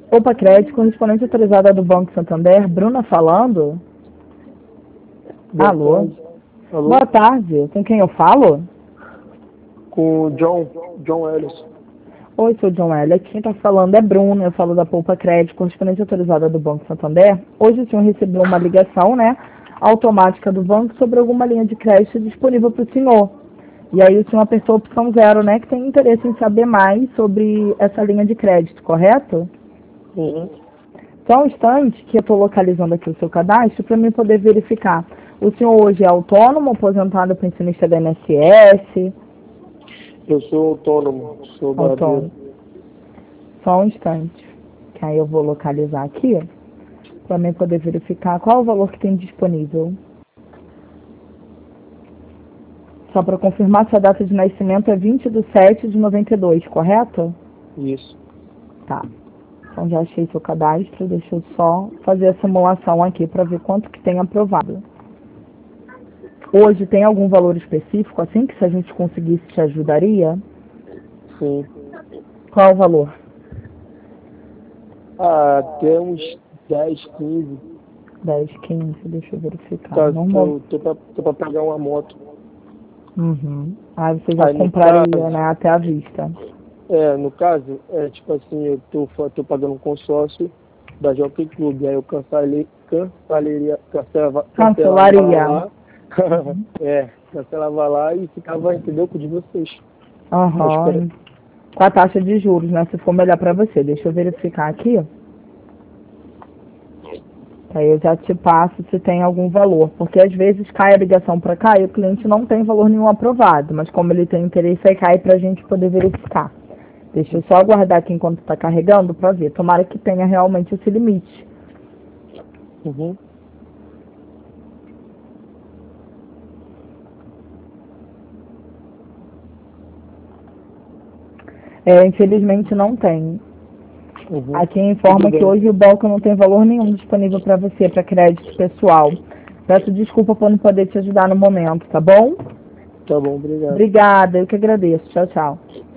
Opa, crédito, correspondente autorizada do Banco Santander, Bruna falando. Boa Alô? tarde. Alô? Boa tarde, com quem eu falo? Com o John Ellis. Oi, sou John Elliott. Quem está falando é Bruna, eu falo da Poupa Crédito, correspondente autorizada do Banco Santander. Hoje o senhor recebeu uma ligação, né, automática do banco sobre alguma linha de crédito disponível para o senhor. E aí o senhor apertou a opção 0, né, que tem interesse em saber mais sobre essa linha de crédito, correto? Uhum. Só um instante que eu estou localizando aqui o seu cadastro para mim poder verificar. O senhor hoje é autônomo, aposentado, pensionista da INSS? Eu sou autônomo, sou barbeiro. Autônomo. Só um instante, que aí eu vou localizar aqui para mim poder verificar qual o valor que tem disponível. Só para confirmar, sua data de nascimento é 20/7/92, correto? Isso. Tá. Então já achei seu cadastro, deixa eu só fazer a simulação aqui para ver quanto que tem aprovado. Hoje tem algum valor específico, assim, que se a gente conseguisse te ajudaria? Sim. Qual o valor? Até uns 10, 15. 10, 15, deixa eu verificar. Caso Normal. tô pra pegar uma moto. Uhum. Aí você já Aí no compraria, caso, né, até à vista. no caso, tipo assim, eu tô pagando um consórcio da Jockey Club. Aí eu cancelava Cancelaria. lá. Cancelava lá e ficava, entendeu? Com o de vocês. Tô Aham. esperando. Com a taxa de juros, né, se for melhor para você. Deixa eu verificar aqui. Aí eu já te passo se tem algum valor, porque às vezes cai a ligação para cá e o cliente não tem valor nenhum aprovado, mas como ele tem interesse, aí cai para a gente poder verificar. Deixa eu só aguardar aqui enquanto está carregando para ver. Tomara que tenha realmente esse limite. Uhum. Infelizmente não tem. Uhum. Aqui Tudo informa que bem. hoje o banco não tem valor nenhum disponível para você, para crédito pessoal. Peço desculpa por não poder te ajudar no momento, tá bom? Tá bom, obrigado. Obrigada, eu que agradeço. Tchau, tchau.